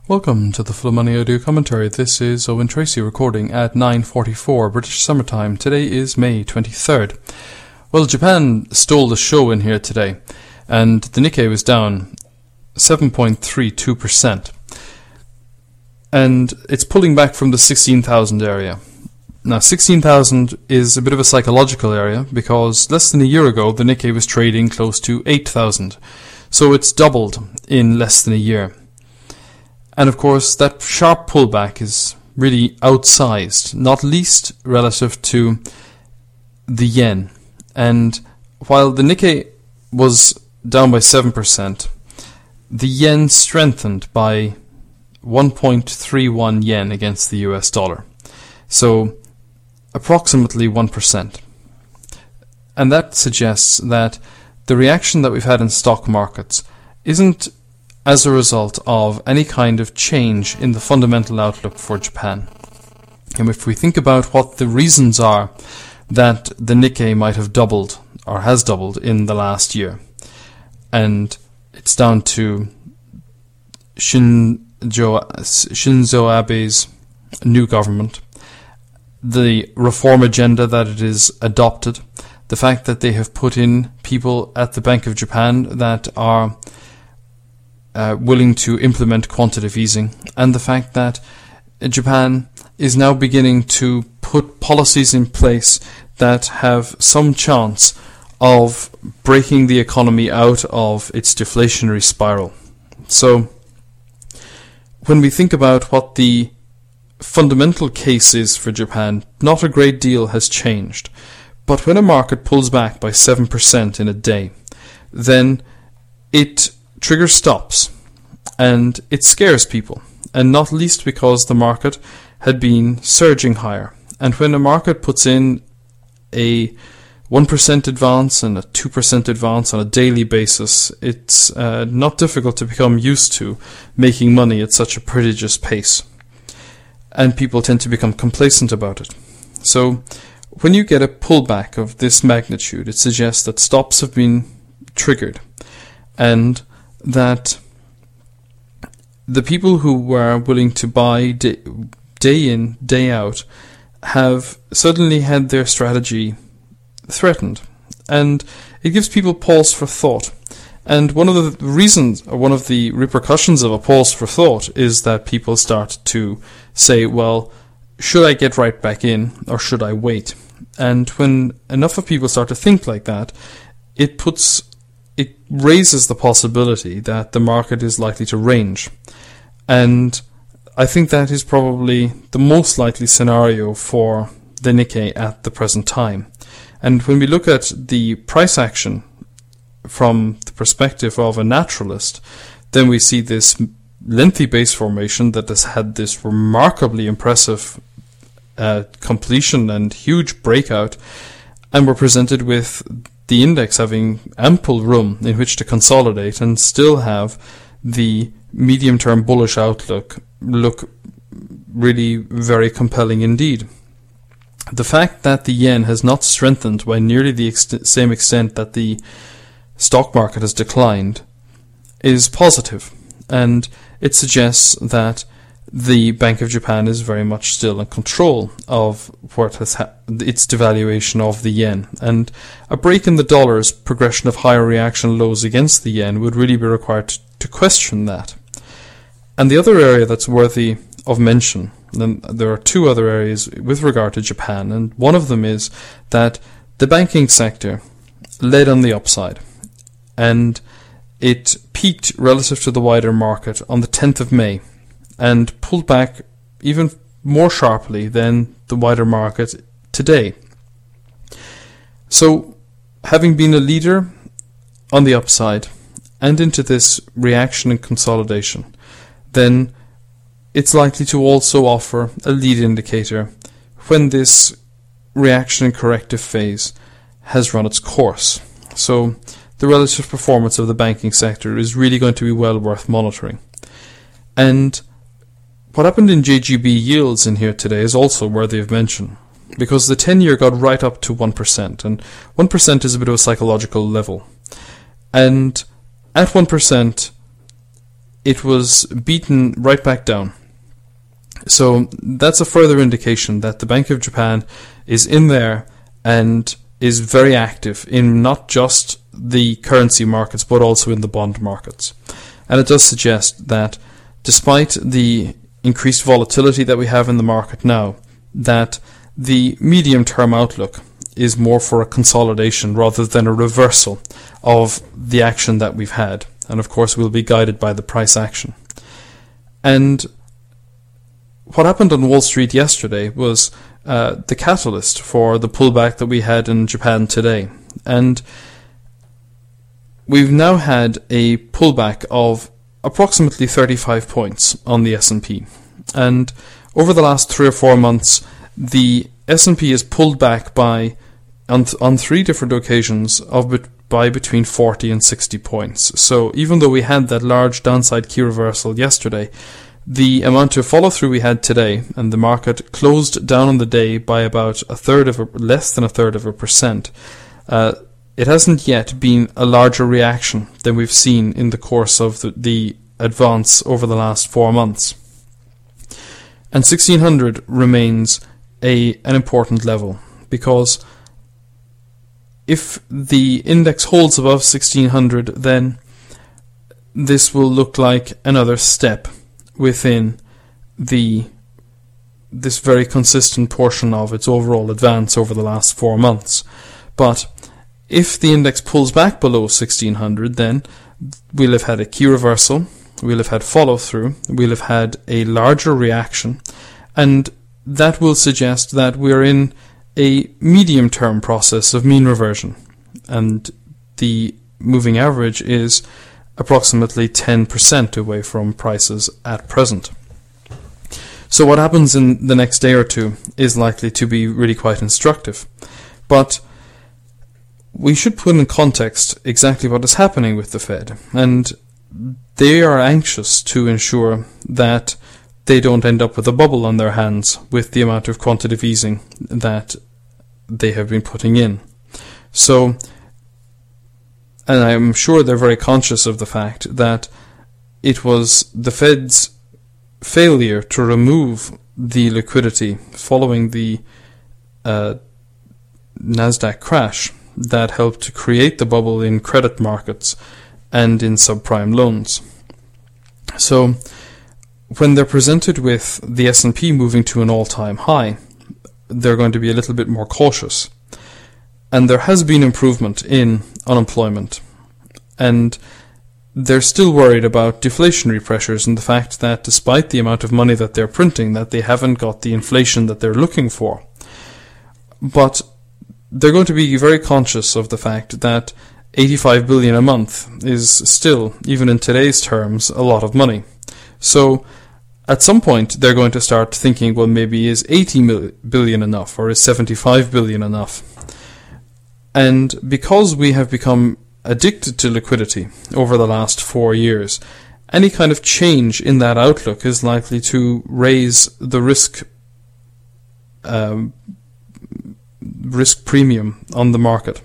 Welcome to the Full Money Audio Commentary. This is Owen Tracy recording at 9:44 British Summertime. Today is May 23rd. Well, Japan stole the show in here today, and the Nikkei was down 7.32%. And it's pulling back from the 16,000 area. Now, 16,000 is a bit of a psychological area because less than a year ago, the Nikkei was trading close to 8,000. So it's doubled in less than a year. And of course, that sharp pullback is really outsized, not least relative to the yen. And while the Nikkei was down by 7%, the yen strengthened by 1.31 yen against the US dollar. So approximately 1%. And that suggests that the reaction that we've had in stock markets isn't as a result of any kind of change in the fundamental outlook for Japan. And if we think about what the reasons are that the Nikkei might have doubled or has doubled in the last year, and it's down to Shinzo Abe's new government, the reform agenda that it is adopted, the fact that they have put in people at the Bank of Japan that are willing to implement quantitative easing, and the fact that Japan is now beginning to put policies in place that have some chance of breaking the economy out of its deflationary spiral. So, when we think about what the fundamental case is for Japan, not a great deal has changed. But when a market pulls back by 7% in a day, then it triggers stops, and it scares people, and not least because the market had been surging higher. And when a market puts in a 1% advance and a 2% advance on a daily basis, it's not difficult to become used to making money at such a prodigious pace. And people tend to become complacent about it. So when you get a pullback of this magnitude, it suggests that stops have been triggered, and that the people who were willing to buy day in, day out have suddenly had their strategy threatened. And it gives people pause for thought. And one of the reasons, or one of the repercussions of a pause for thought is that people start to say, well, should I get right back in or should I wait? And when enough of people start to think like that, it raises the possibility that the market is likely to range. And I think that is probably the most likely scenario for the Nikkei at the present time. And when we look at the price action from the perspective of a naturalist, then we see this lengthy base formation that has had this remarkably impressive completion and huge breakout, and we're presented with the index having ample room in which to consolidate and still have the medium-term bullish outlook look really very compelling indeed. The fact that the yen has not strengthened by nearly the same extent that the stock market has declined is positive, and it suggests that the Bank of Japan is very much still in control of what has its devaluation of the yen, and a break in the dollar's progression of higher reaction lows against the yen would really be required to question that. And the other area that's worthy of mention, then there are two other areas with regard to Japan, and one of them is that the banking sector led on the upside, and it peaked relative to the wider market on the 10th of May and pulled back even more sharply than the wider market today. So, having been a leader on the upside and into this reaction and consolidation, then it's likely to also offer a lead indicator when this reaction and corrective phase has run its course. So the relative performance of the banking sector is really going to be well worth monitoring. And what happened in JGB yields in here today is also worthy of mention, because the 10-year got right up to 1%, and 1% is a bit of a psychological level. And at 1%, it was beaten right back down. So that's a further indication that the Bank of Japan is in there and is very active in not just the currency markets but also in the bond markets. And it does suggest that despite the increased volatility that we have in the market now, that the medium-term outlook is more for a consolidation rather than a reversal of the action that we've had. And of course we'll be guided by the price action. And what happened on Wall Street yesterday was the catalyst for the pullback that we had in Japan today. And we've now had a pullback of approximately 35 points on the S&P. And over the last 3 or 4 months, the S&P is pulled back by, on 3 different occasions, by between 40 and 60 points. So even though we had that large downside key reversal yesterday, the amount of follow-through we had today, and the market closed down on the day by about less than a third of a percent, it hasn't yet been a larger reaction than we've seen in the course of the advance over the last 4 months. And 1600 remains an important level, because if the index holds above 1600, then this will look like another step within this very consistent portion of its overall advance over the last 4 months. But if the index pulls back below 1600, then we'll have had a key reversal, we'll have had follow-through, we'll have had a larger reaction, and that will suggest that we're in a medium-term process of mean reversion, and the moving average is approximately 10% away from prices at present. So what happens in the next day or two is likely to be really quite instructive. But we should put in context exactly what is happening with the Fed, and they are anxious to ensure that they don't end up with a bubble on their hands with the amount of quantitative easing that they have been putting in. So, and I'm sure they're very conscious of the fact that it was the Fed's failure to remove the liquidity following the Nasdaq crash that helped to create the bubble in credit markets and in subprime loans. So when they're presented with the S&P moving to an all-time high, they're going to be a little bit more cautious. And there has been improvement in unemployment, and they're still worried about deflationary pressures and the fact that despite the amount of money that they're printing, that they haven't got the inflation that they're looking for. But they're going to be very conscious of the fact that 85 billion a month is still, even in today's terms, a lot of money. So at some point they're going to start thinking, well, maybe is 80 billion enough, or is 75 billion enough? And because we have become addicted to liquidity over the last 4 years, any kind of change in that outlook is likely to raise the risk premium on the market.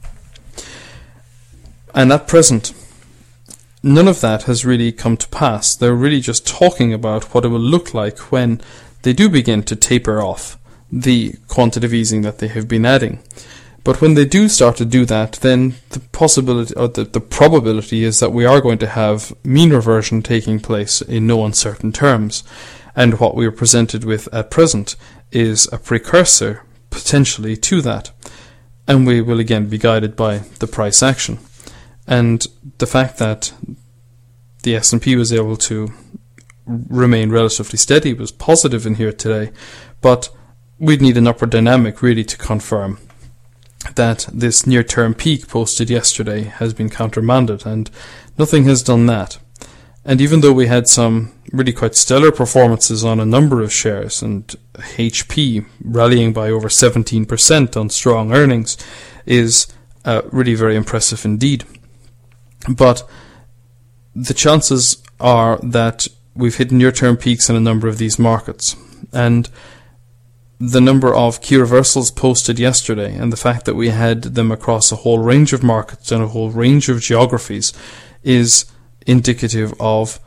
And at present, none of that has really come to pass. They're really just talking about what it will look like when they do begin to taper off the quantitative easing that they have been adding. But when they do start to do that, then the possibility, or the probability is that we are going to have mean reversion taking place in no uncertain terms. And what we are presented with at present is a precursor, potentially, to that. And we will again be guided by the price action. And the fact that the S&P was able to remain relatively steady was positive in here today. But we'd need an upward dynamic really to confirm that this near-term peak posted yesterday has been countermanded, and nothing has done that. And even though we had some really quite stellar performances on a number of shares, and HP rallying by over 17% on strong earnings is really very impressive indeed. But the chances are that we've hit near-term peaks in a number of these markets, and the number of key reversals posted yesterday and the fact that we had them across a whole range of markets and a whole range of geographies is indicative of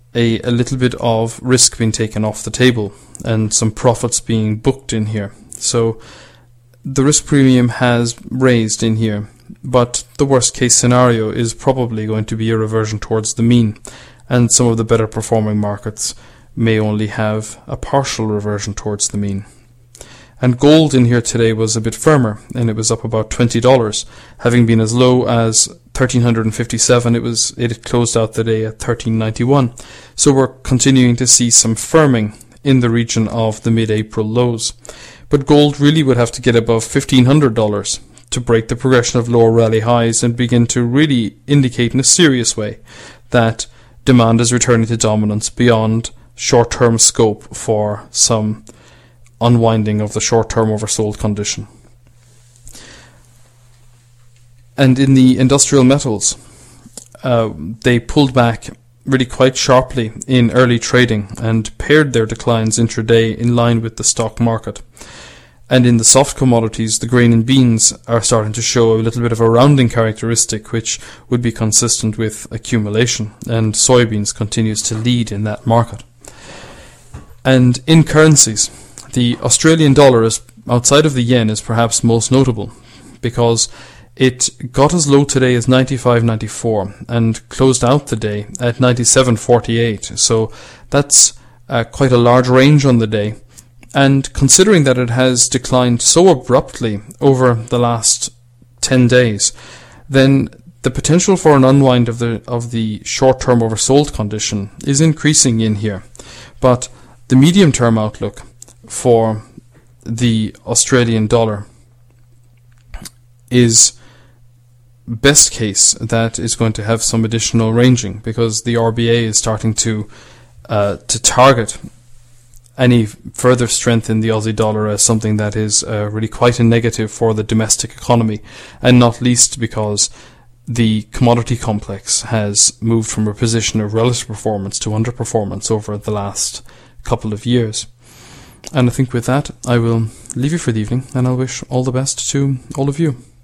a little bit of risk being taken off the table and some profits being booked in here. So the risk premium has raised in here, but the worst case scenario is probably going to be a reversion towards the mean, and some of the better performing markets may only have a partial reversion towards the mean. And gold in here today was a bit firmer, and it was up about $20, having been as low as $1,357. It closed out the day at $1,391. So we're continuing to see some firming in the region of the mid-April lows. But gold really would have to get above $1,500 to break the progression of lower rally highs and begin to really indicate in a serious way that demand is returning to dominance beyond short-term scope for some unwinding of the short-term oversold condition. And in the industrial metals, they pulled back really quite sharply in early trading and paired their declines intraday in line with the stock market. And in the soft commodities, the grain and beans are starting to show a little bit of a rounding characteristic, which would be consistent with accumulation, and soybeans continues to lead in that market. And in currencies, the Australian dollar, is outside of the yen, is perhaps most notable because it got as low today as 95.94 and closed out the day at 97.48. So that's quite a large range on the day. And considering that it has declined so abruptly over the last 10 days, then the potential for an unwind of the short-term oversold condition is increasing in here. But the medium-term outlook for the Australian dollar is best case that is going to have some additional ranging, because the RBA is starting to target any further strength in the Aussie dollar as something that is really quite a negative for the domestic economy, and not least because the commodity complex has moved from a position of relative performance to underperformance over the last couple of years. And I think with that, I will leave you for the evening, and I'll wish all the best to all of you.